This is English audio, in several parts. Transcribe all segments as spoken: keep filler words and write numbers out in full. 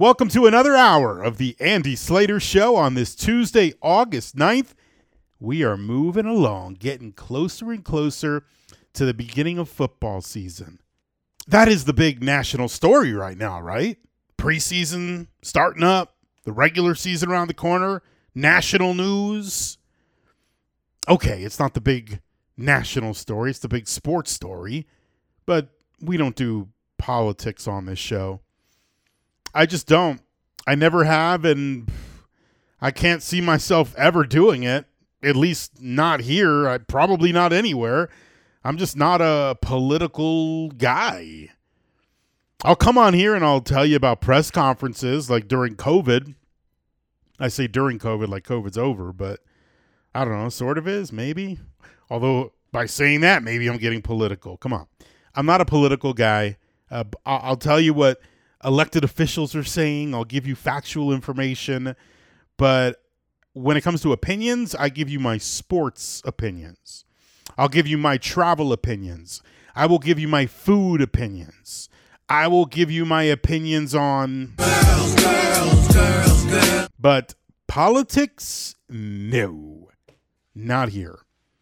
Welcome to another hour of the Andy Slater Show on this Tuesday, August ninth. We are moving along, getting closer and closer to the beginning of football season. That is the big national story right now, right? Preseason starting up, the regular season around the corner, national news. Okay, it's not the big national story, it's the big sports story, but we don't do politics on this show. I just don't. I never have, and I can't see myself ever doing it, at least not here, I, probably not anywhere. I'm just not a political guy. I'll come on here and I'll tell you about press conferences like during COVID. I say during COVID like COVID's over, but I don't know, sort of is, maybe. Although by saying that, maybe I'm getting political. Come on. I'm not a political guy. Uh, I'll tell you what elected officials are saying. I'll give you factual information. But when it comes to opinions, I give you my sports opinions. I'll give you my travel opinions. I will give you my food opinions. I will give you my opinions on girls, girls, girls, girls. But politics, no, not here.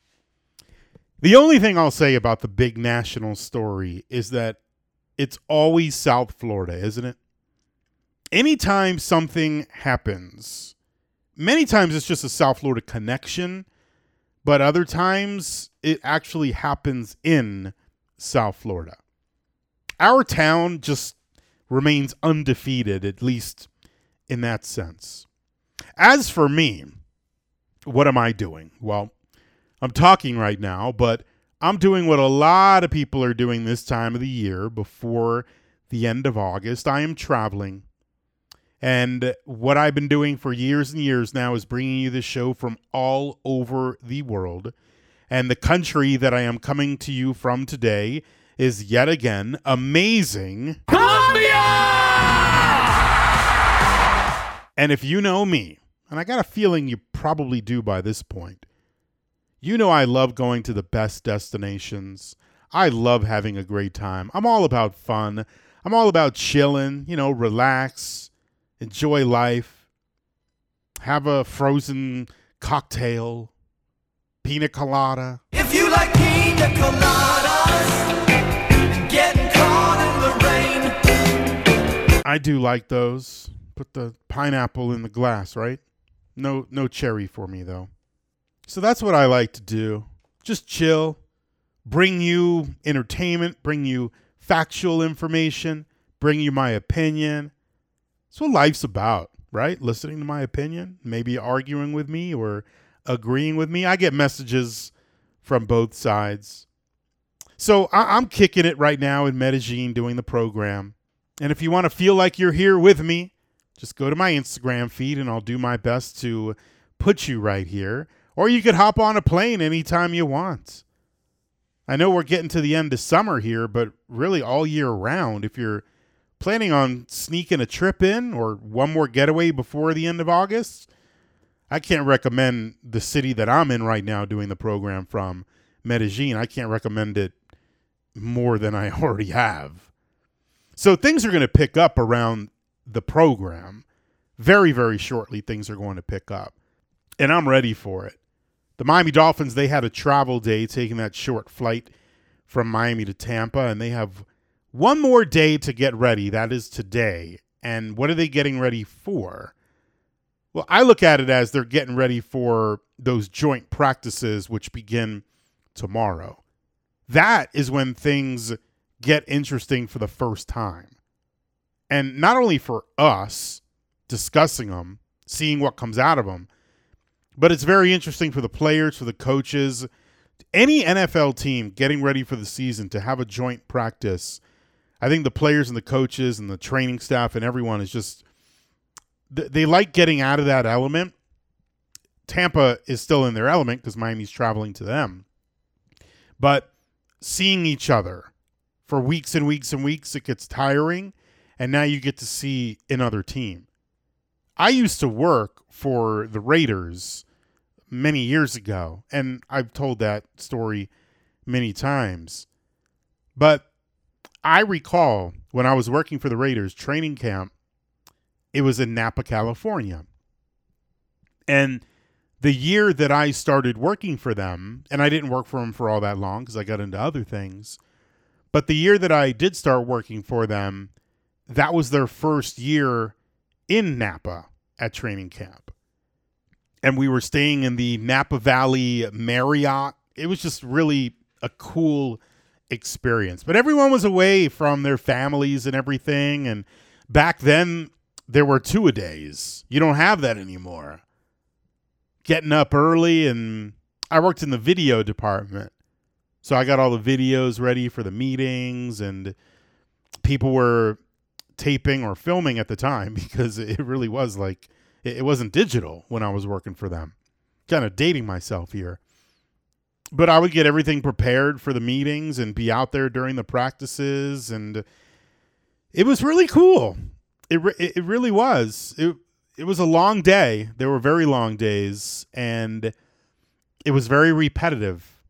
The only thing I'll say about the big national story is that it's always South Florida, isn't it? Anytime something happens, many times it's just a South Florida connection, but other times it actually happens in South Florida. Our town just remains undefeated, at least in that sense. As for me, what am I doing? Well, I'm talking right now, but I'm doing what a lot of people are doing this time of the year before the end of August. I am traveling. And what I've been doing for years and years now is bringing you this show from all over the world. And the country that I am coming to you from today is yet again amazing. Colombia! And if you know me, and I got a feeling you probably do by this point, you know I love going to the best destinations. I love having a great time. I'm all about fun. I'm all about chilling, you know, relax, enjoy life, have a frozen cocktail, pina colada. If you like pina coladas, getting caught in the rain. I do like those. Put the pineapple in the glass, right? No, no cherry for me, though. So that's what I like to do. Just chill, bring you entertainment, bring you factual information, bring you my opinion. That's what life's about, right? Listening to my opinion, maybe arguing with me or agreeing with me. I get messages from both sides. So I- I'm kicking it right now in Medellin doing the program. And if you want to feel like you're here with me, just go to my Instagram feed and I'll do my best to put you right here. Or you could hop on a plane anytime you want. I know we're getting to the end of summer here, but really all year round, if you're planning on sneaking a trip in or one more getaway before the end of August, I can't recommend the city that I'm in right now doing the program from, Medellin. I can't recommend it more than I already have. So things are going to pick up around the program. Very, very shortly, things are going to pick up. And I'm ready for it. The Miami Dolphins, they had a travel day taking that short flight from Miami to Tampa, and they have one more day to get ready. That is today. And what are they getting ready for? Well, I look at it as they're getting ready for those joint practices, which begin tomorrow. That is when things get interesting for the first time. And not only for us discussing them, seeing what comes out of them, but it's very interesting for the players, for the coaches, any N F L team getting ready for the season to have a joint practice. I think the players and the coaches and the training staff and everyone is just, they like getting out of that element. Tampa is still in their element because Miami's traveling to them. But seeing each other for weeks and weeks and weeks, it gets tiring. And now you get to see another team. I used to work for the Raiders many years ago, and I've told that story many times. But I recall when I was working for the Raiders, training camp It was in Napa, California. And the year that I started working for them, and I didn't work for them for all that long because I got into other things, but the year that I did start working for them, that was their first year in Napa at training camp. And we were staying in the Napa Valley Marriott. It was just really a cool experience. But everyone was away from their families and everything. And back then, there were two-a-days. You don't have that anymore. Getting up early, and I worked in the video department. So I got all the videos ready for the meetings, and people were taping or filming at the time because it really was like, it wasn't digital when I was working for them. Kind of dating myself here. But I would get everything prepared for the meetings and be out there during the practices, and it was really cool. It re- it really was. It it was a long day. There were very long days, and it was very repetitive.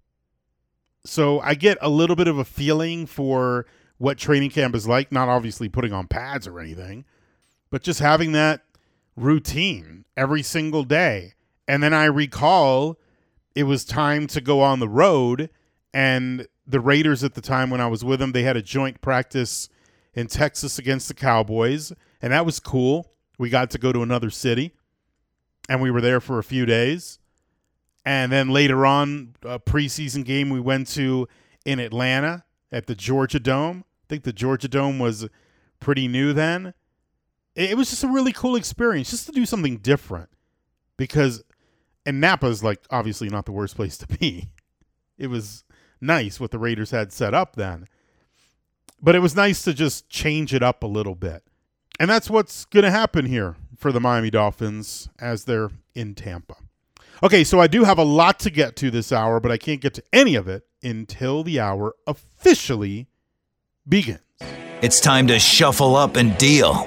So I get a little bit of a feeling for what training camp is like, not obviously putting on pads or anything, but just having that routine every single day. And then I recall it was time to go on the road, and the Raiders at the time when I was with them, they had a joint practice in Texas against the Cowboys, and that was cool. We got to go to another city, and we were there for a few days. And then later on, a preseason game we went to in Atlanta at the Georgia Dome. I think the Georgia Dome was pretty new then. It was just a really cool experience just to do something different, because and Napa is like obviously not the worst place to be. It was nice what the Raiders had set up then, but it was nice to just change it up a little bit. And that's what's going to happen here for the Miami Dolphins as they're in Tampa. Okay, so I do have a lot to get to this hour, but I can't get to any of it until the hour officially begins. It's time to shuffle up and deal.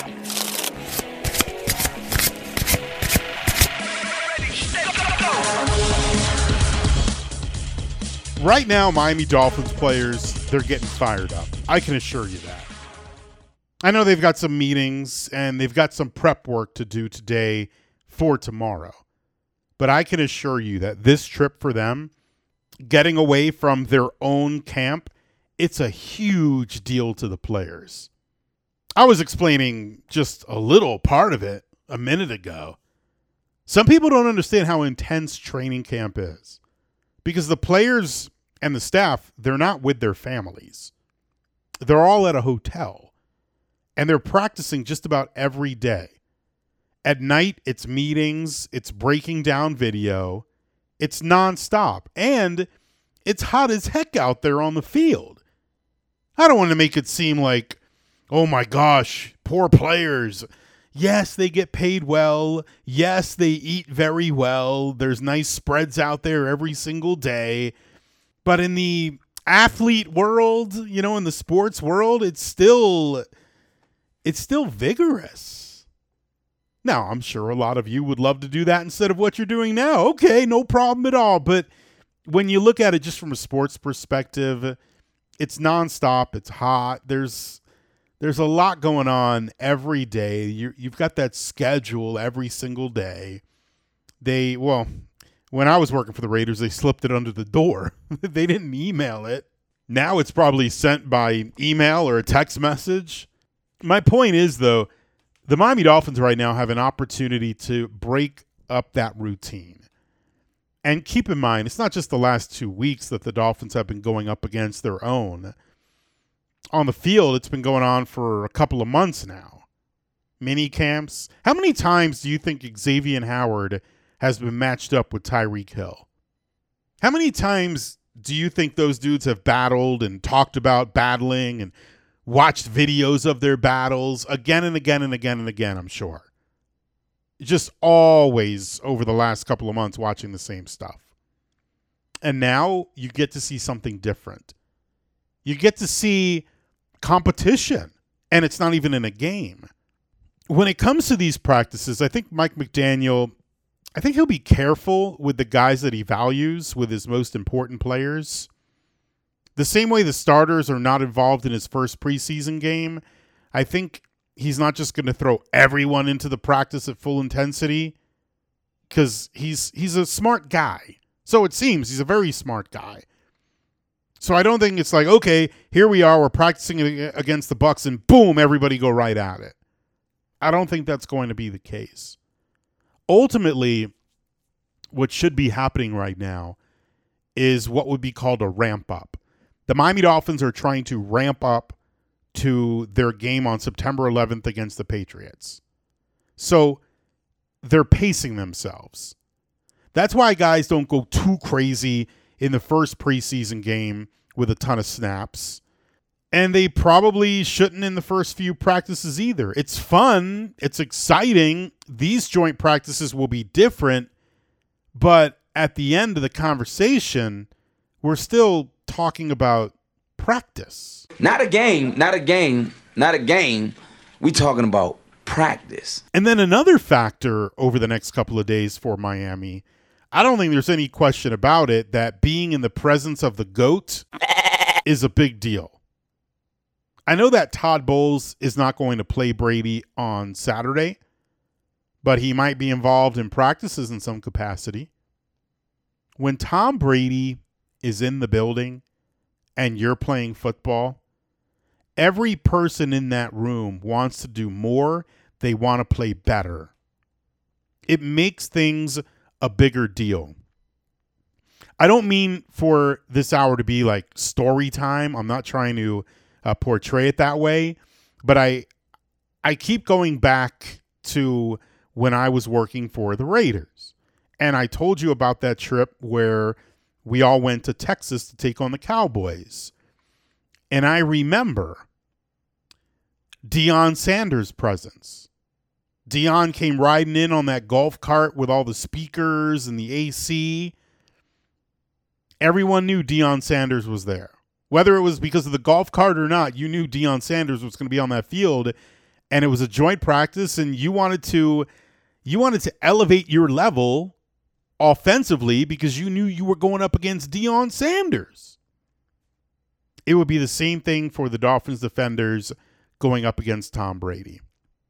Right now, Miami Dolphins players, they're getting fired up. I can assure you that. I know they've got some meetings and they've got some prep work to do today for tomorrow. But I can assure you that this trip for them, getting away from their own camp, it's a huge deal to the players. I was explaining just a little part of it a minute ago. Some people don't understand how intense training camp is. Because the players and the staff, they're not with their families. They're all at a hotel. And they're practicing just about every day. At night, it's meetings. It's breaking down video. It's nonstop. And it's hot as heck out there on the field. I don't want to make it seem like, oh my gosh, poor players. Yes, they get paid well. Yes, they eat very well. There's nice spreads out there every single day. But in the athlete world, you know, in the sports world, it's still it's still vigorous. Now, I'm sure a lot of you would love to do that instead of what you're doing now. Okay, no problem at all. But when you look at it just from a sports perspective, it's nonstop. It's hot. There's There's a lot going on every day. You, you've got that schedule every single day. They, well, when I was working for the Raiders, they slipped it under the door. They didn't email it. Now it's probably sent by email or a text message. My point is, though, the Miami Dolphins right now have an opportunity to break up that routine. And keep in mind, it's not just the last two weeks that the Dolphins have been going up against their own. On the field, it's been going on for a couple of months now. Mini camps. How many times do you think Xavier Howard has been matched up with Tyreek Hill? How many times do you think those dudes have battled and talked about battling and watched videos of their battles again and again and again and again, I'm sure. Just always over the last couple of months watching the same stuff. And now you get to see something different. You get to see competition, and it's not even in a game. When it comes to these practices, I think Mike McDaniel, I think he'll be careful with the guys that he values, with his most important players. The same way the starters are not involved in his first preseason game, I think he's not just going to throw everyone into the practice at full intensity, because he's he's a smart guy. So it seems he's a very smart guy. So I don't think it's like, okay, here we are, we're practicing against the Bucs, and boom, everybody go right at it. I don't think that's going to be the case. Ultimately, what should be happening right now is what would be called a ramp up. The Miami Dolphins are trying to ramp up to their game on September eleventh against the Patriots. So they're pacing themselves. That's why guys don't go too crazy in the first preseason game with a ton of snaps. And they probably shouldn't in the first few practices either. It's fun. It's exciting. These joint practices will be different. But at the end of the conversation, we're still talking about practice. Not a game, not a game, not a game. We talking about practice. And then another factor over the next couple of days for Miami, I don't think there's any question about it, that being in the presence of the GOAT is a big deal. I know that Todd Bowles is not going to play Brady on Saturday, but he might be involved in practices in some capacity. When Tom Brady is in the building and you're playing football, every person in that room wants to do more. They want to play better. It makes things a bigger deal. I don't mean for this hour to be like story time. I'm not trying to uh, portray it that way, but I I keep going back to when I was working for the Raiders. And I told you about that trip where we all went to Texas to take on the Cowboys. And I remember Deion Sanders' presence. Deion came riding in on that golf cart with all the speakers and the A C. Everyone knew Deion Sanders was there. Whether it was because of the golf cart or not, you knew Deion Sanders was going to be on that field, and it was a joint practice, and you wanted to you wanted to elevate your level offensively because you knew you were going up against Deion Sanders. It would be the same thing for the Dolphins defenders going up against Tom Brady.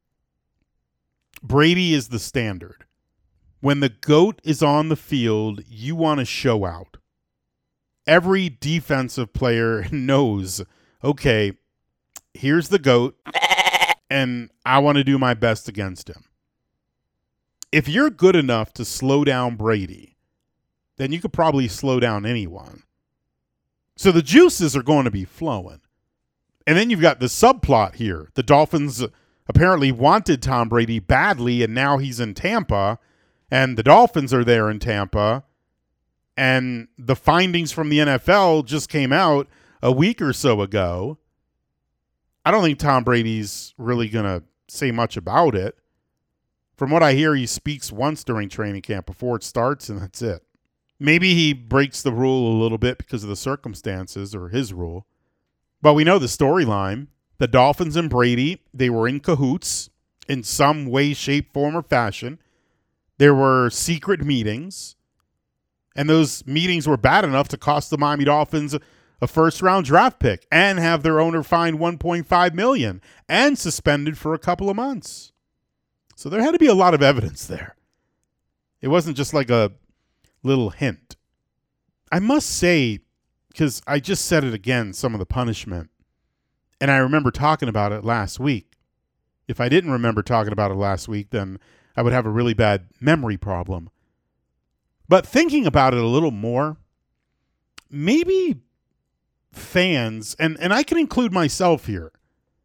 Brady is the standard. When the GOAT is on the field, you want to show out. Every defensive player knows, okay, here's the GOAT, and I want to do my best against him. If you're good enough to slow down Brady, then you could probably slow down anyone. So the juices are going to be flowing. And then you've got the subplot here. The Dolphins apparently wanted Tom Brady badly, and now he's in Tampa, and the Dolphins are there in Tampa, and the findings from the N F L just came out a week or so ago. I don't think Tom Brady's really going to say much about it. From what I hear, he speaks once during training camp before it starts, and that's it. Maybe he breaks the rule a little bit because of the circumstances, or his rule. But we know the storyline. The Dolphins and Brady, they were in cahoots in some way, shape, form, or fashion. There were secret meetings, and those meetings were bad enough to cost the Miami Dolphins a first-round draft pick and have their owner fined one point five million dollars and suspended for a couple of months. So there had to be a lot of evidence there. It wasn't just like a little hint. I must say, because I just said it again, some of the punishment, and I remember talking about it last week. If I didn't remember talking about it last week, then I would have a really bad memory problem. But thinking about it a little more, maybe fans, and, and I can include myself here,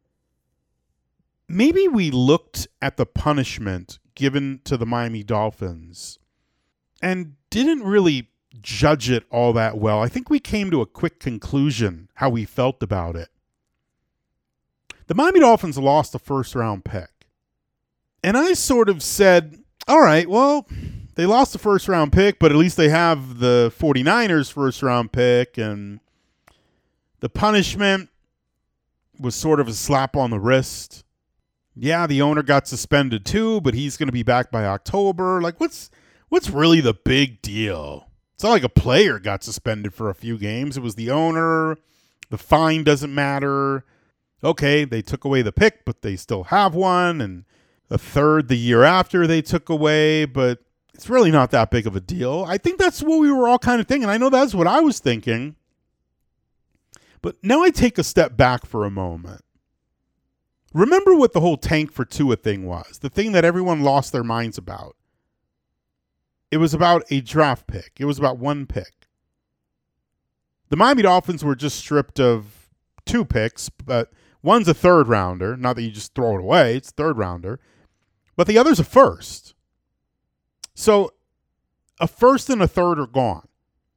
maybe we looked at the punishment given to the Miami Dolphins and didn't really judge it all that well. I think we came to a quick conclusion how we felt about it. The Miami Dolphins lost a first-round pick. And I sort of said, all right, well, they lost the first-round pick, but at least they have the 49ers first-round pick, and the punishment was sort of a slap on the wrist. Yeah, the owner got suspended too, but he's going to be back by October. Like, what's what's really the big deal? It's not like a player got suspended for a few games. It was the owner. The fine doesn't matter. Okay, they took away the pick, but they still have one, and a third the year after they took away, but it's really not that big of a deal. I think that's what we were all kind of thinking. I know that's what I was thinking. But now I take a step back for a moment. Remember what the whole tank for Tua thing was, the thing that everyone lost their minds about. It was about a draft pick. It was about one pick. The Miami Dolphins were just stripped of two picks, but one's a third rounder. Not that you just throw it away. It's a third rounder. But the other's a first. So a first and a third are gone.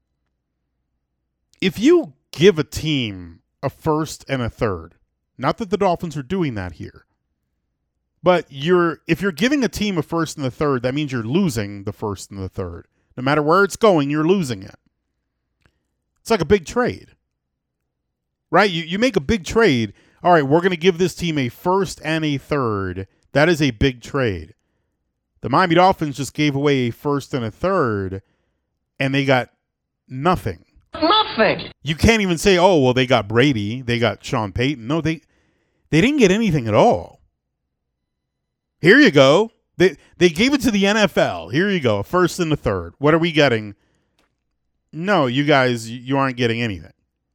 If you give a team a first and a third, not that the Dolphins are doing that here, but you're if you're giving a team a first and a third, that means you're losing the first and the third. No matter where it's going, you're losing it. It's like a big trade, right? You you make a big trade. All right, we're going to give this team a first and a third. That is a big trade. The Miami Dolphins just gave away a first and a third, and they got nothing. Nothing. You can't even say, oh, well, they got Brady. They got Sean Payton. No, they they didn't get anything at all. Here you go. They they gave it to the N F L. Here you go, a first and a third. What are we getting? No, you guys, you aren't getting anything.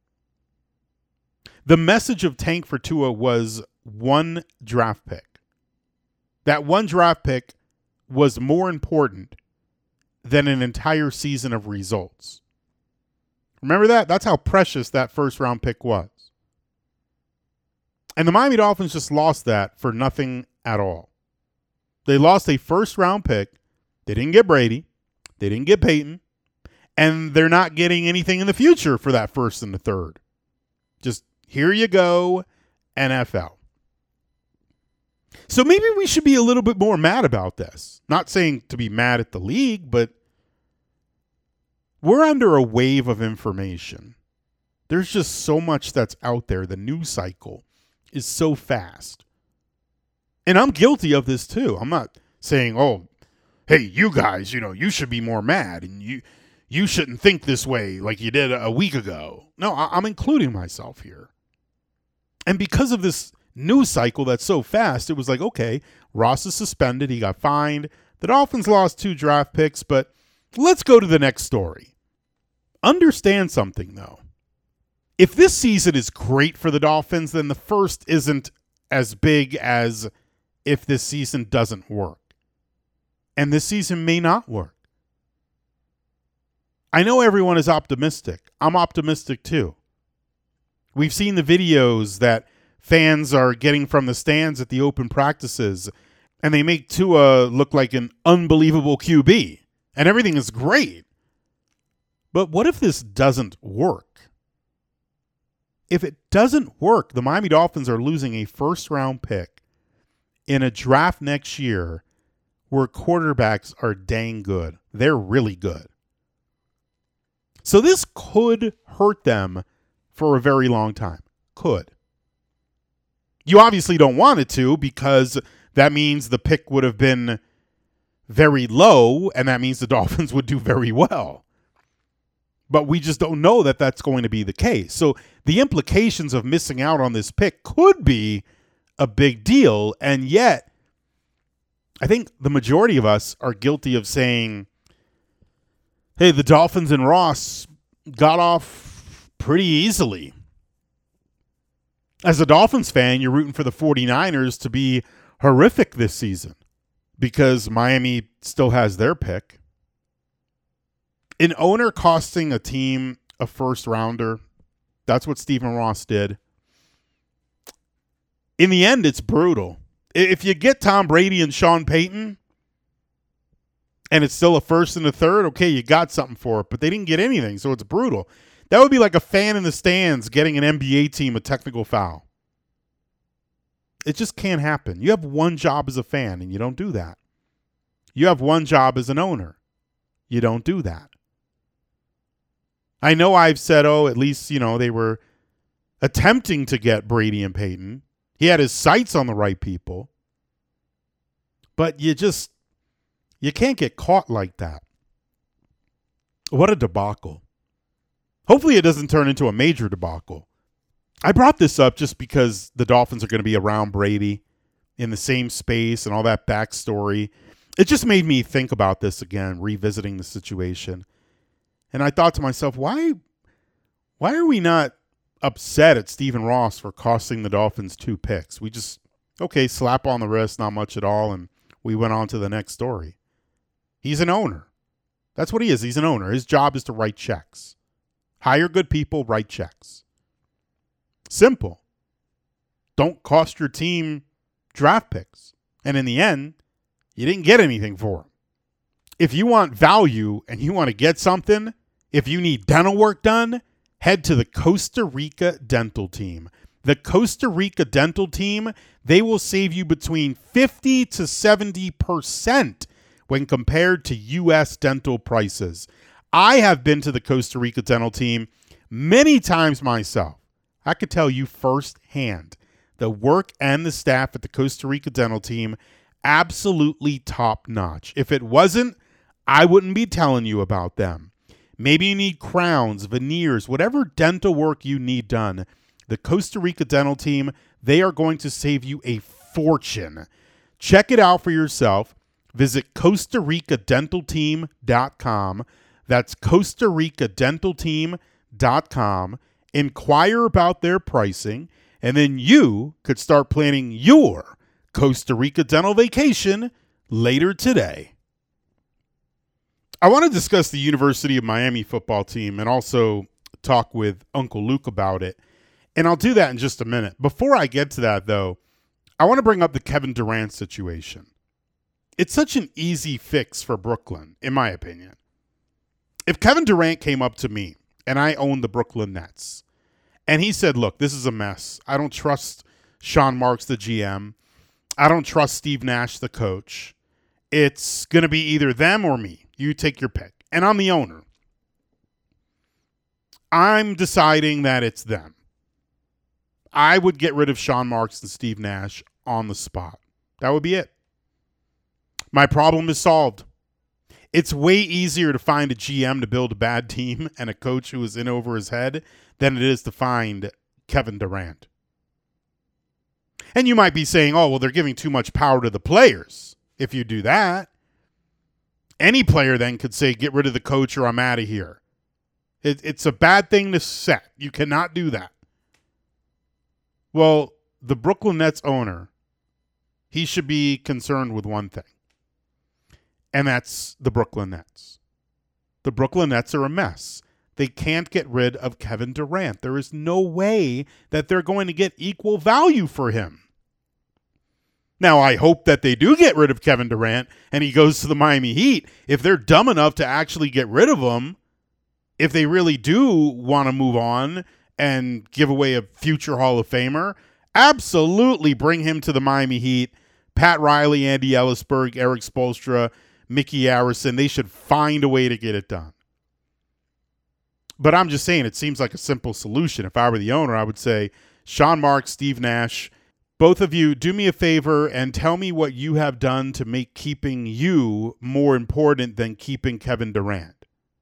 The message of tank for Tua was one draft pick. That one draft pick was more important than an entire season of results. Remember that? That's how precious that first round pick was. And the Miami Dolphins just lost that for nothing at all. They lost a first round pick. They didn't get Brady. They didn't get Peyton. And they're not getting anything in the future for that first and the third. Just here you go, N F L. So maybe we should be a little bit more mad about this. Not saying to be mad at the league, but we're under a wave of information. There's just so much that's out there. The news cycle is so fast. And I'm guilty of this too. I'm not saying, oh, hey, you guys, you know, you should be more mad and you you shouldn't think this way like you did a week ago. No, I'm including myself here. And because of this news cycle that's so fast, it was like, okay, Ross is suspended. He got fined. The Dolphins lost two draft picks, but let's go to the next story. Understand something, though. If this season is great for the Dolphins, then the first isn't as big as if this season doesn't work. And this season may not work. I know everyone is optimistic. I'm optimistic too. We've seen the videos that fans are getting from the stands at the open practices, and they make Tua look like an unbelievable Q B, and everything is great. But what if this doesn't work? If it doesn't work, the Miami Dolphins are losing a first-round pick in a draft next year where quarterbacks are dang good. They're really good. So this could hurt them for a very long time. Could. You obviously don't want it to, because that means the pick would have been very low, and that means the Dolphins would do very well. But we just don't know that that's going to be the case. So the implications of missing out on this pick could be a big deal, and yet I think the majority of us are guilty of saying, hey, the Dolphins and Ross got off pretty easily. As a Dolphins fan, you're rooting for the 49ers to be horrific this season because Miami still has their pick. An owner costing a team a first rounder, that's what Stephen Ross did. In the end, it's brutal. If you get Tom Brady and Sean Payton, and it's still a first and a third, okay, you got something for it, but they didn't get anything, so it's brutal. That would be like a fan in the stands getting an N B A team a technical foul. It just can't happen. You have one job as a fan, and you don't do that. You have one job as an owner. You don't do that. I know I've said, oh, at least, you know, they were attempting to get Brady and Peyton. He had his sights on the right people. But you just, you can't get caught like that. What a debacle. Hopefully it doesn't turn into a major debacle. I brought this up just because the Dolphins are going to be around Brady in the same space and all that backstory. It just made me think about this again, revisiting the situation. And I thought to myself, why, why are we not upset at Stephen Ross for costing the Dolphins two picks? We just, okay, slap on the wrist, not much at all, and we went on to the next story. He's an owner. That's what he is. He's an owner. His job is to write checks. Hire good people, write checks. Simple. Don't cost your team draft picks. And in the end, you didn't get anything for them. If you want value and you want to get something, if you need dental work done, head to the Costa Rica Dental Team. The Costa Rica Dental Team, they will save you between fifty to seventy percent when compared to U S dental prices. I have been to the Costa Rica Dental Team many times myself. I could tell you firsthand, the work and the staff at the Costa Rica Dental Team, absolutely top notch. If it wasn't, I wouldn't be telling you about them. Maybe you need crowns, veneers, whatever dental work you need done. The Costa Rica Dental Team, they are going to save you a fortune. Check it out for yourself. Visit Costa Rica Dental Team dot com. That's Costa Rica Dental Team dot com. Inquire about their pricing, and then you could start planning your Costa Rica dental vacation later today. I want to discuss the University of Miami football team and also talk with Uncle Luke about it. And I'll do that in just a minute. Before I get to that, though, I want to bring up the Kevin Durant situation. It's such an easy fix for Brooklyn, in my opinion. If Kevin Durant came up to me and I owned the Brooklyn Nets, and he said, look, this is a mess. I don't trust Sean Marks, the G M. I don't trust Steve Nash, the coach. It's going to be either them or me. You take your pick. And I'm the owner. I'm deciding that it's them. I would get rid of Sean Marks and Steve Nash on the spot. That would be it. My problem is solved. It's way easier to find a G M to build a bad team and a coach who is in over his head than it is to find Kevin Durant. And you might be saying, oh, well, they're giving too much power to the players. If you do that, any player then could say, get rid of the coach or I'm out of here. It, it's a bad thing to set. You cannot do that. Well, the Brooklyn Nets owner, he should be concerned with one thing. And that's the Brooklyn Nets. The Brooklyn Nets are a mess. They can't get rid of Kevin Durant. There is no way that they're going to get equal value for him. Now, I hope that they do get rid of Kevin Durant and he goes to the Miami Heat. If they're dumb enough to actually get rid of him, if they really do want to move on and give away a future Hall of Famer, absolutely bring him to the Miami Heat. Pat Riley, Andy Ellisberg, Eric Spoelstra, Mickey Arison, they should find a way to get it done. But I'm just saying, it seems like a simple solution. If I were the owner, I would say, Sean Marks, Steve Nash, both of you, do me a favor and tell me what you have done to make keeping you more important than keeping Kevin Durant.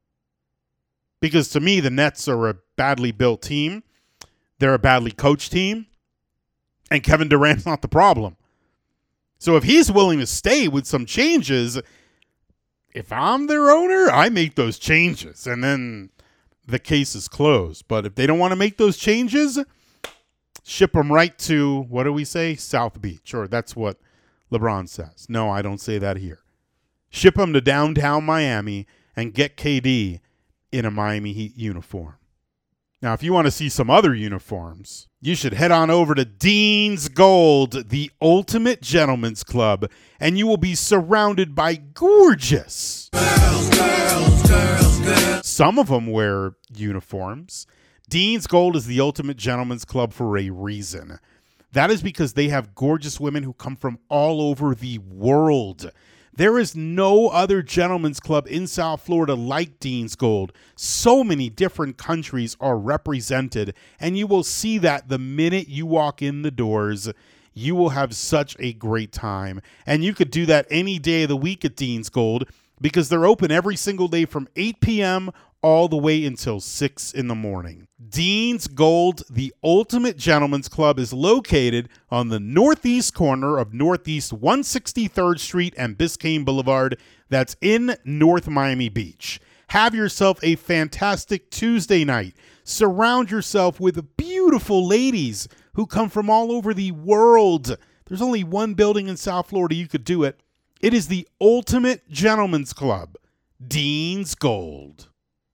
Because to me, the Nets are a badly built team. They're a badly coached team. And Kevin Durant's not the problem. So if he's willing to stay with some changes, if I'm their owner, I make those changes. And then the case is closed. But if they don't want to make those changes, ship them right to, what do we say? South Beach. Or that's what LeBron says. No, I don't say that here. Ship them to downtown Miami and get K D in a Miami Heat uniform. Now, if you want to see some other uniforms, you should head on over to Dean's Gold, the ultimate gentleman's club, and you will be surrounded by gorgeous girls, girls, girls, girls. Some of them wear uniforms. Dean's Gold is the ultimate gentleman's club for a reason. That is because they have gorgeous women who come from all over the world. There is no other gentleman's club in South Florida like Dean's Gold. So many different countries are represented, and you will see that the minute you walk in the doors. You will have such a great time. And you could do that any day of the week at Dean's Gold because they're open every single day from eight p.m. all the way until six in the morning. Dean's Gold, the ultimate gentleman's club, is located on the northeast corner of Northeast one hundred sixty-third Street and Biscayne Boulevard. That's in North Miami Beach. Have yourself a fantastic Tuesday night. Surround yourself with beautiful ladies who come from all over the world. There's only one building in South Florida you could do it. It is the ultimate gentleman's club, Dean's Gold.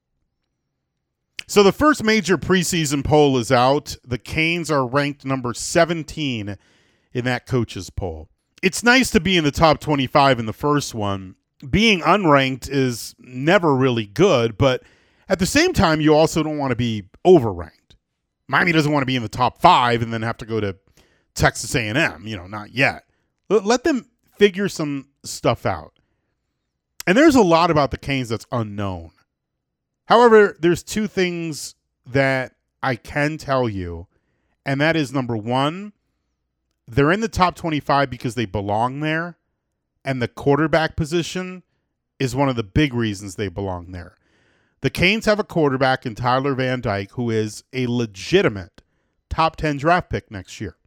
So the first major preseason poll is out. The Canes are ranked number seventeen in that coaches poll. It's nice to be in the top twenty-five in the first one. Being unranked is never really good, but at the same time, you also don't want to be overranked. Miami doesn't want to be in the top five and then have to go to Texas A and M. You know, not yet. Let them figure some stuff out. And there's a lot about the Canes that's unknown. However, there's two things that I can tell you, and that is, number one, they're in the top twenty-five because they belong there, and the quarterback position is one of the big reasons they belong there. The Canes have a quarterback in Tyler Van Dyke who is a legitimate top ten draft pick next year.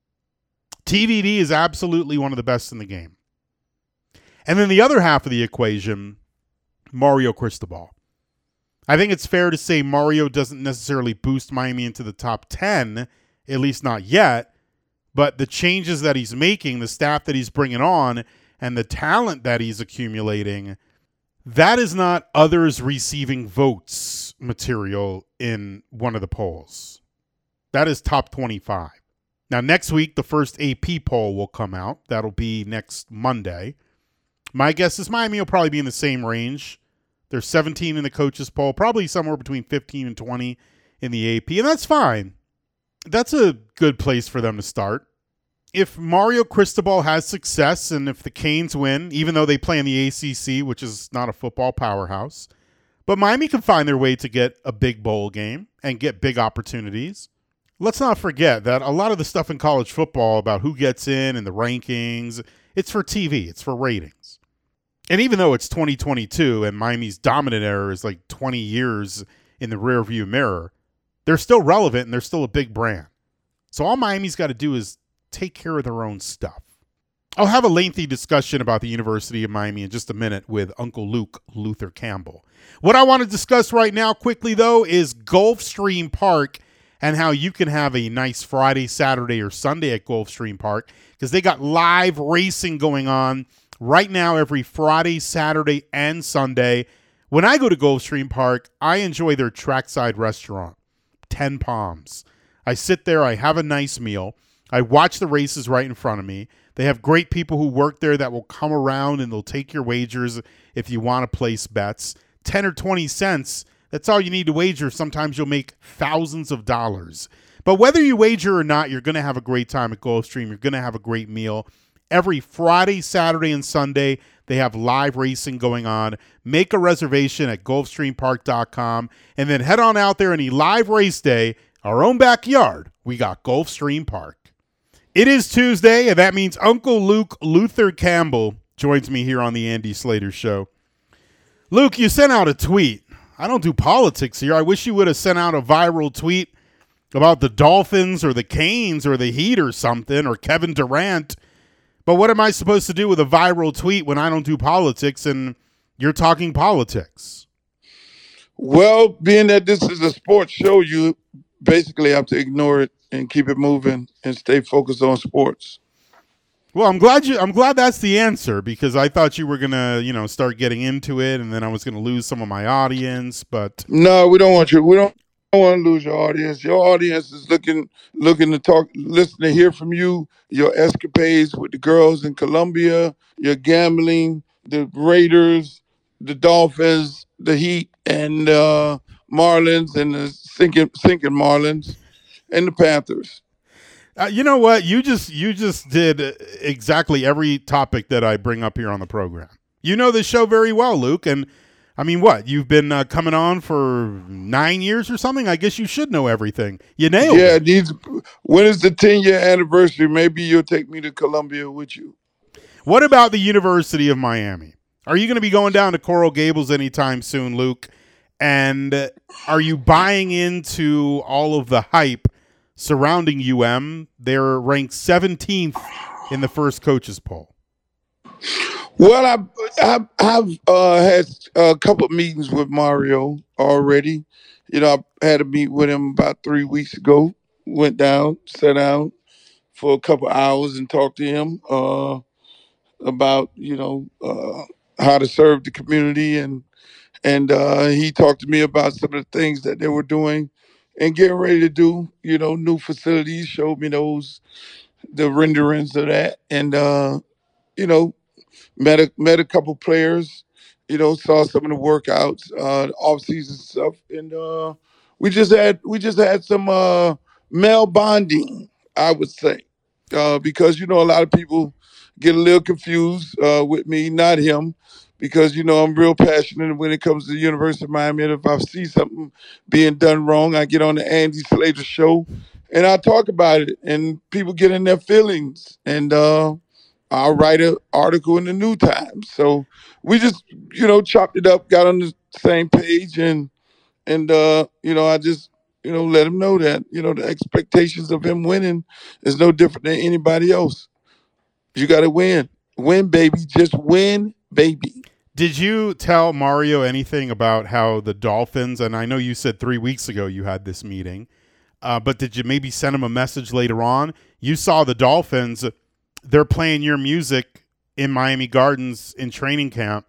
T V D is absolutely one of the best in the game. And then the other half of the equation, Mario Cristobal. I think it's fair to say Mario doesn't necessarily boost Miami into the top ten, at least not yet, but the changes that he's making, the staff that he's bringing on, and the talent that he's accumulating, that is not others receiving votes material in one of the polls. That is top twenty-five. Now, next week, the first A P poll will come out. That'll be next Monday. My guess is Miami will probably be in the same range. They're seventeen in the coaches poll, probably somewhere between fifteen and twenty in the A P, and that's fine. That's a good place for them to start. If Mario Cristobal has success and if the Canes win, even though they play in the A C C, which is not a football powerhouse, but Miami can find their way to get a big bowl game and get big opportunities. Let's not forget that a lot of the stuff in college football about who gets in and the rankings, it's for T V, it's for ratings. And even though it's twenty twenty-two and Miami's dominant era is like twenty years in the rearview mirror, they're still relevant and they're still a big brand. So all Miami's got to do is take care of their own stuff. I'll have a lengthy discussion about the University of Miami in just a minute with Uncle Luke Luther Campbell. What I want to discuss right now quickly, though, is Gulfstream Park and how you can have a nice Friday, Saturday, or Sunday at Gulfstream Park because they got live racing going on right now every Friday, Saturday, and Sunday. When I go to Gulfstream Park, I enjoy their trackside restaurant, Ten Palms. I sit there, I have a nice meal. I watch the races right in front of me. They have great people who work there that will come around and they'll take your wagers if you want to place bets. ten or twenty cents, that's all you need to wager. Sometimes you'll make thousands of dollars. But whether you wager or not, you're going to have a great time at Gulfstream. You're going to have a great meal. Every Friday, Saturday, and Sunday, they have live racing going on. Make a reservation at Gulfstream Park dot com and then head on out there any live race day, our own backyard. We got Gulfstream Park. It is Tuesday, and that means Uncle Luke Luther Campbell joins me here on the Andy Slater Show. Luke, you sent out a tweet. I don't do politics here. I wish you would have sent out a viral tweet about the Dolphins or the Canes or the Heat or something, or Kevin Durant. But what am I supposed to do with a viral tweet when I don't do politics and you're talking politics? Well, being that this is a sports show, you basically have to ignore it and keep it moving and stay focused on sports. Well, I'm glad you I'm glad that's the answer because I thought you were going to, you know, start getting into it and then I was going to lose some of my audience, but no, we don't want you. We don't want to lose your audience. Your audience is looking looking to talk, listen to hear from you, your escapades with the girls in Colombia, your gambling, the Raiders, the Dolphins, the Heat, and uh, Marlins, and the sinking sinking Marlins, and the Panthers. Uh, you know what? You just you just did exactly every topic that I bring up here on the program. You know this show very well, Luke, and I mean, what? You've been uh, coming on for nine years or something? I guess you should know everything. You nailed yeah, it. Yeah, when is the ten-year anniversary? Maybe you'll take me to Columbia with you. What about the University of Miami? Are you going to be going down to Coral Gables anytime soon, Luke? And uh, are you buying into all of the hype surrounding U M? They're ranked seventeenth in the first coaches poll. Well, I, I, I've uh, had a couple of meetings with Mario already. You know, I had a meet with him about three weeks ago. Went down, sat down for a couple of hours and talked to him uh, about, you know, uh, how to serve the community. And and uh, he talked to me about some of the things that they were doing and getting ready to do, you know, new facilities, showed me those, the renderings of that. And, uh, you know, met a, met a couple players, you know, saw some of the workouts, uh, off-season stuff. And uh, we just had we just had some uh, male bonding, I would say, uh, because, you know, a lot of people get a little confused uh, with me, not him, because, you know, I'm real passionate when it comes to the University of Miami. And if I see something being done wrong, I get on the Andy Slater show and I talk about it, and people get in their feelings. And uh, I'll write an article in the New Times. So we just, you know, chopped it up, got on the same page, and and uh, you know, I just, you know, let him know that, you know, the expectations of him winning is no different than anybody else. You got to win, win, baby, just win, baby. Did you tell Mario anything about how the Dolphins, and I know you said three weeks ago you had this meeting, uh, but did you maybe send him a message later on? You saw the Dolphins, they're playing your music in Miami Gardens in training camp,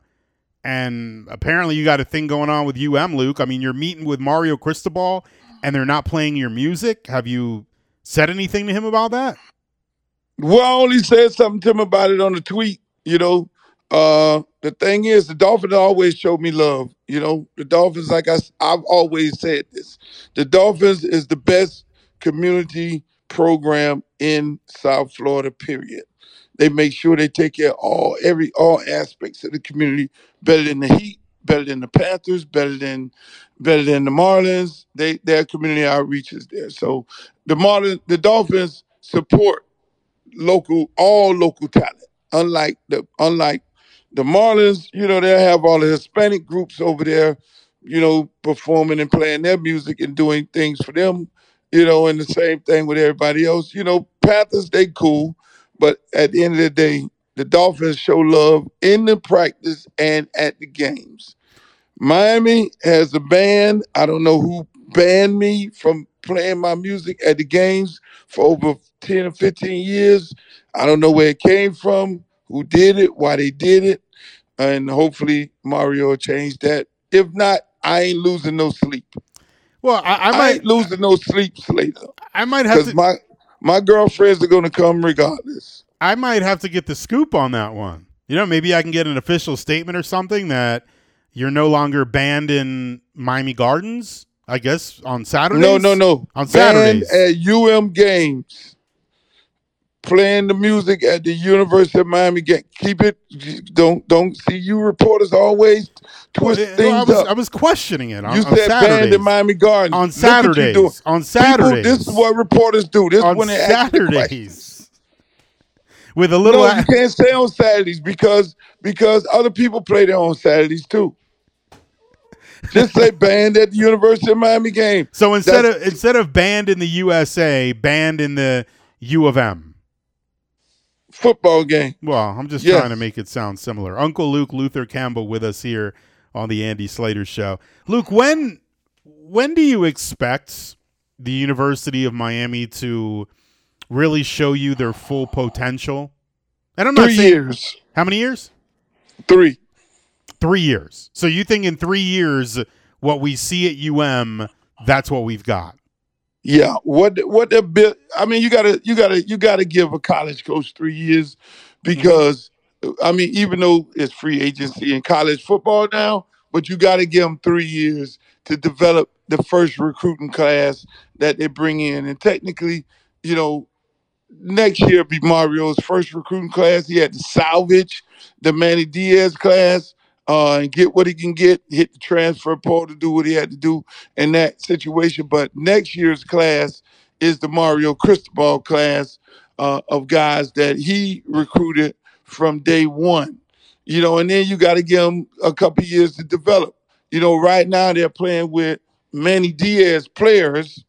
and apparently you got a thing going on with U M, Luke. I mean, you're meeting with Mario Cristobal, and they're not playing your music. Have you said anything to him about that? Well, I only said something to him about it on the tweet, you know. Uh, the thing is, the Dolphins always show me love. You know, the Dolphins, like I, I've always said this, the Dolphins is the best community program in South Florida, period. They make sure they take care of all, every, all aspects of the community, better than the Heat, better than the Panthers, better than, better than the Marlins. They, their community outreach is there. So the Marlins, the Dolphins support local, all local talent. Unlike the, unlike the Marlins, you know, they have all the Hispanic groups over there, you know, performing and playing their music and doing things for them, you know, and the same thing with everybody else. You know, Panthers, they cool, but at the end of the day, the Dolphins show love in the practice and at the games. Miami has a band. I don't know who banned me from playing my music at the games for over ten or fifteen years. I don't know where it came from, who did it, why they did it. And hopefully Mario will change that. If not, I ain't losing no sleep. Well, I, I I, might ain't losing no sleep, Slater. I might have Because to. my my girlfriends are gonna come regardless. I might have to get the scoop on that one. You know, maybe I can get an official statement or something that you're no longer banned in Miami Gardens. I guess on Saturdays. No, no, no. On Saturdays Banned at U M games. Playing the music at the University of Miami game. Keep it. Don't don't see you reporters always twist well, things I was, up. I was questioning it. On, you on said Saturdays. banned in Miami Gardens. On Look what you doing. Saturdays. On Saturdays. People, this is what reporters do. This on is when they ask the questions. Saturdays. With a little. No, you can't say on Saturdays because because other people play there on Saturdays too. Just say banned at the University of Miami game. So instead That's, of instead of banned in the U S A, banned in the U of M. Football game. Well, I'm just yes. trying to make it sound similar. Uncle Luke Luther Campbell with us here on the Andy Slater Show. Luke, when when do you expect the University of Miami to really show you their full potential? And I'm not Three saying, years. How many years? Three. Three years. So you think in three years, what we see at U M, that's what we've got? Yeah. What what the bill? I mean, you gotta you gotta you gotta give a college coach three years because I mean, even though it's free agency in college football now, but you gotta give them three years to develop the first recruiting class that they bring in. And technically, you know, next year will be Mario's first recruiting class. He had to salvage the Manny Diaz class uh, and get what he can get, hit the transfer portal to do what he had to do in that situation. But next year's class is the Mario Cristobal class uh, of guys that he recruited from day one. You know, and then you got to give him a couple years to develop. You know, right now they're playing with Manny Diaz players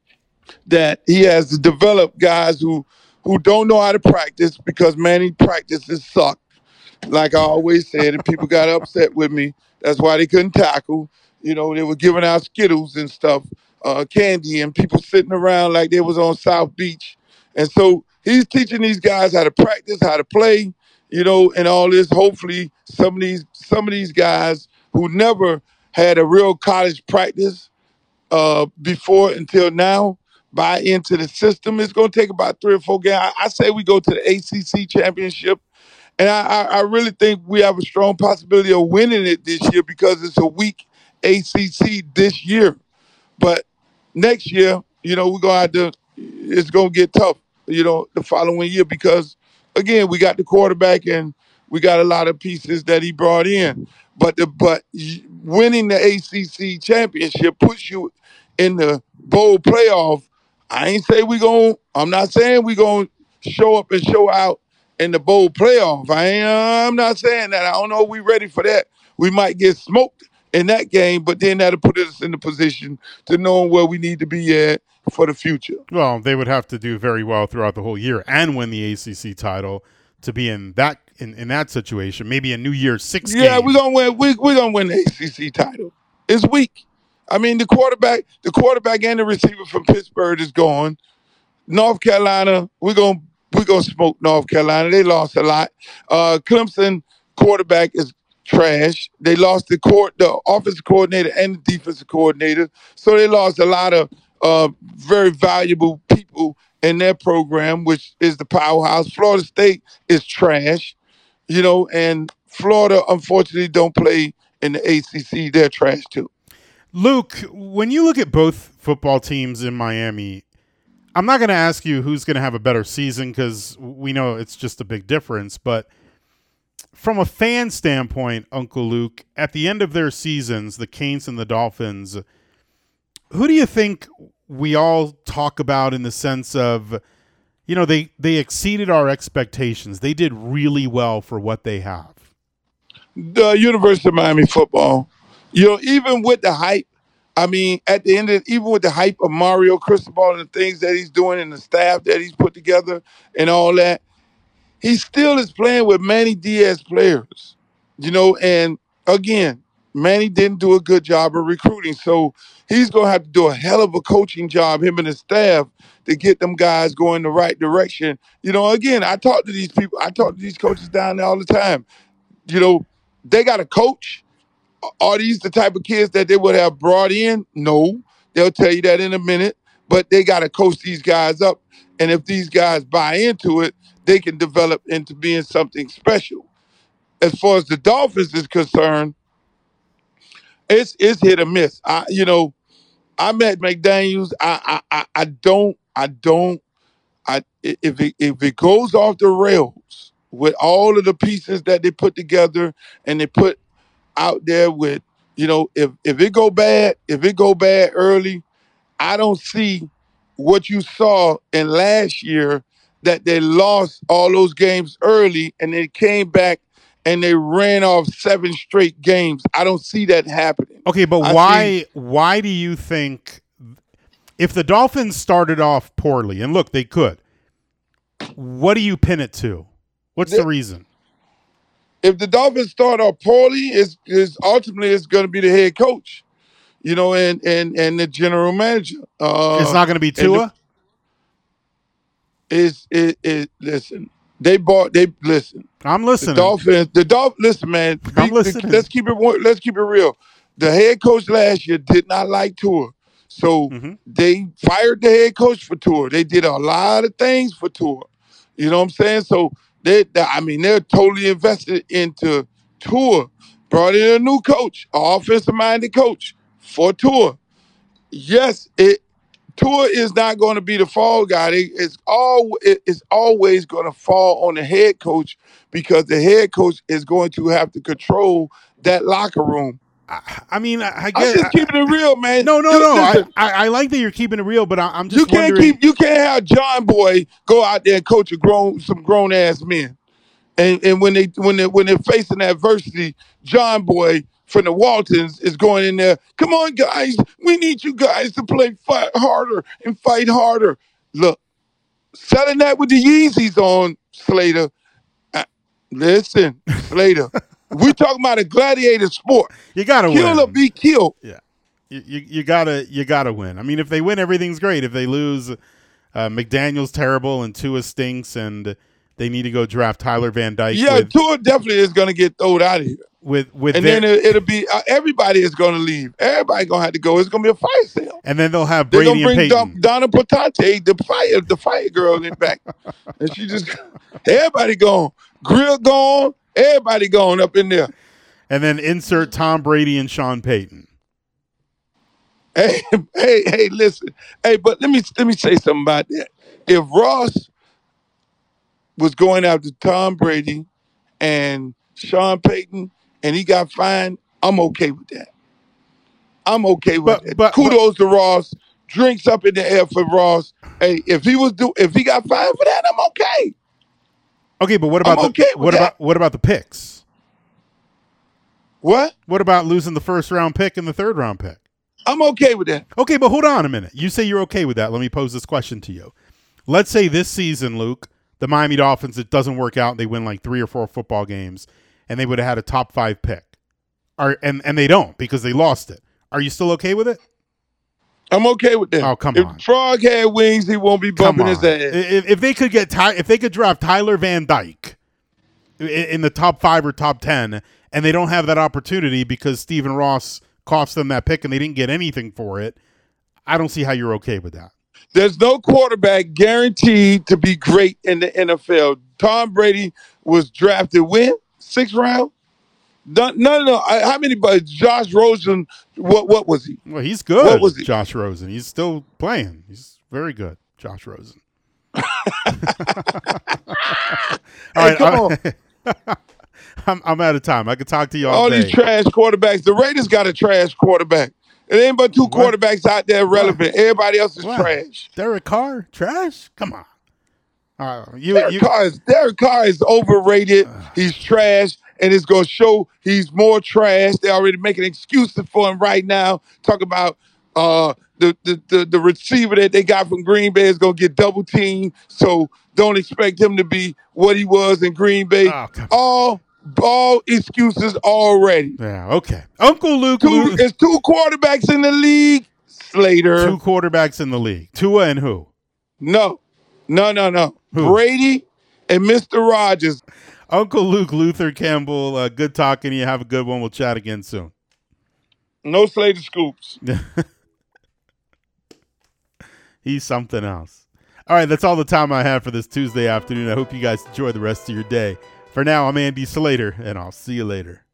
that he has to develop guys who who don't know how to practice because Manny practices suck. Like I always said, and people got upset with me. That's why they couldn't tackle. You know, they were giving out Skittles and stuff, uh, candy, and people sitting around like they was on South Beach. And so he's teaching these guys how to practice, how to play, you know, and all this. Hopefully, some of these some of these guys who never had a real college practice uh, before until now buy into the system. It's going to take about three or four games. I, I say we go to the A C C championship. And I, I, I really think we have a strong possibility of winning it this year because it's a weak A C C this year. But next year, you know, we're going to have to, it's going to get tough, you know, the following year because, again, we got the quarterback and we got a lot of pieces that he brought in. But the but winning the A C C championship puts you in the bowl playoff. I ain't say we going to, I'm not saying we going to show up and show out in the bowl playoff. I ain't, I'm not saying that. I don't know if we ready for that. We might get smoked in that game, but then that'll put us in the position to know where we need to be at for the future. Well, they would have to do very well throughout the whole year and win the A C C title to be in that in, in that situation. Maybe a New Year's Six game. Yeah, we're gonna win. We, we're gonna win the A C C title. It's weak. I mean, the quarterback, the quarterback and the receiver from Pittsburgh is gone. North Carolina, we're gonna we're gonna smoke North Carolina. They lost a lot. Uh, Clemson quarterback is trash. They lost the court, the offensive coordinator and the defensive coordinator. So they lost a lot of uh, very valuable people in their program, which is the powerhouse. Florida State is trash, you know, and Florida, unfortunately, don't play in the A C C. They're trash, too. Luke, when you look at both football teams in Miami, I'm not going to ask you who's going to have a better season because we know it's just a big difference. But from a fan standpoint, Uncle Luke, at the end of their seasons, the Canes and the Dolphins, who do you think we all talk about in the sense of, you know, they, they exceeded our expectations. They did really well for what they have. The University of Miami football. You know, even with the hype, I mean, at the end of even with the hype of Mario Cristobal and the things that he's doing and the staff that he's put together and all that, he still is playing with Manny Diaz players, you know, and again, Manny didn't do a good job of recruiting. So he's going to have to do a hell of a coaching job, him and his staff, to get them guys going the right direction. You know, again, I talk to these people, I talk to these coaches down there all the time. You know, they got a coach. Are these the type of kids that they would have brought in? No. They'll tell you that in a minute. But they got to coach these guys up. And if these guys buy into it, they can develop into being something special. As far as the Dolphins is concerned, it's it's hit or miss. I, you know, I met McDaniels. I I I, I don't I don't I if it if it goes off the rails with all of the pieces that they put together and they put out there with, you know, if if it go bad, if it go bad early, I don't see what you saw in last year that they lost all those games early and they came back and they ran off seven straight games. I don't see that happening. Okay, but I why see, why do you think if the Dolphins started off poorly, and look, they could, what do you pin it to? What's they, the reason? If the Dolphins start off poorly, it's, it's ultimately it's going to be the head coach, you know, and and and the general manager. Uh, it's not going to be Tua. Is it, it? Listen, they bought. They listen. I'm listening. The Dolphins. The Dolphins. Listen, man. I'm the, listening. Let's keep it. Let's keep it real. The head coach last year did not like Tua, so mm-hmm. they fired the head coach for Tua. They did a lot of things for Tua. You know what I'm saying? So. They, they, I mean, they're totally invested into Tua. Brought in a new coach, an offensive-minded coach for Tua. Yes, it Tua is not going to be the fall guy. It, it's all it, it's always going to fall on the head coach because the head coach is going to have to control that locker room. I, I mean, I, I guess I'm just keeping it real, man. No, no, you, no. I, I, I like that you're keeping it real, but I, I'm just you can't wondering. keep you can't have John Boy go out there and coach a grown some grown ass men, and and when they when they when they're facing adversity, John Boy from the Waltons is going in there. Come on, guys. We need you guys to play fight harder and fight harder. Look, selling that with the Yeezys on, Slater. Uh, listen, Slater. We talking about a gladiator sport. You gotta Kill win. or be killed. Yeah, you, you you gotta you gotta win. I mean, if they win, everything's great. If they lose, uh, McDaniel's terrible and Tua stinks, and they need to go draft Tyler Van Dyke. Yeah, with, Tua definitely is going to get thrown out of here. with with And their, then it, it'll be uh, everybody is going to leave. Everybody going to have to go. It's going to be a fire sale. and then they'll have They're Brady going to and bring Peyton. Don, Donna Potente, the fire, the fire girl, in back, and she just everybody gone. Grill gone. Everybody gone up in there. And then insert Tom Brady and Sean Payton. Hey, hey, hey, listen. Hey, but let me let me say something about that. If Ross was going after Tom Brady and Sean Payton and he got fined, I'm okay with that. I'm okay with But- that. but- Kudos to Ross. Drinks up in the air for Ross. Hey, if he was do if he got fined for that, I'm okay. Okay, but what about I'm the okay with what that. about what about the picks? What? What about losing the first round pick and the third round pick? I'm okay with that. Okay, but hold on a minute. You say you're okay with that. Let me pose this question to you. Let's say this season, Luke, the Miami Dolphins, it doesn't work out. They win like three or four football games, and they would have had a top five pick. Are and, and they don't because they lost it. Are you still okay with it? I'm okay with that. Oh, come if on. Frog had wings, he won't be Come bumping on. his ass. If, if they could get Ty, if they could draft Tyler Van Dyke in, in the top five or top ten, and they don't have that opportunity because Stephen Ross cost them that pick and they didn't get anything for it, I don't see how you're okay with that. There's no quarterback guaranteed to be great in the N F L. Tom Brady was drafted when? Sixth round? No, no, no. I- How many? But Josh Rosen, what what was he? Well, he's good. What was he? Josh Rosen. He's still playing. He's very good. Josh Rosen. All Hey, right, come I- I'm, I'm out of time. I could talk to you all, All day. these trash quarterbacks. The Raiders got a trash quarterback. It ain't but two What? quarterbacks out there relevant. Everybody else is What? trash. Derek Carr, trash. Come on. Uh, you, Derek you, Carr is Derek Carr is overrated. He's trash, and it's gonna show he's more trash. They're already making excuses for him right now. Talk about uh, the, the the the receiver that they got from Green Bay is gonna get double teamed. So don't expect him to be what he was in Green Bay. Oh, come on. all all excuses already. yeah, okay. Uncle Luke, Two, Luke it's two quarterbacks in the league. Slater. two quarterbacks in the league. Tua and who? No, no, no, no. Who? Brady and Mister Rogers. Uncle Luke Luther Campbell, uh, good talking to you. Have a good one. We'll chat again soon. No Slater scoops. He's something else. All right, that's all the time I have for this Tuesday afternoon. I hope you guys enjoy the rest of your day. For now, I'm Andy Slater, and I'll see you later.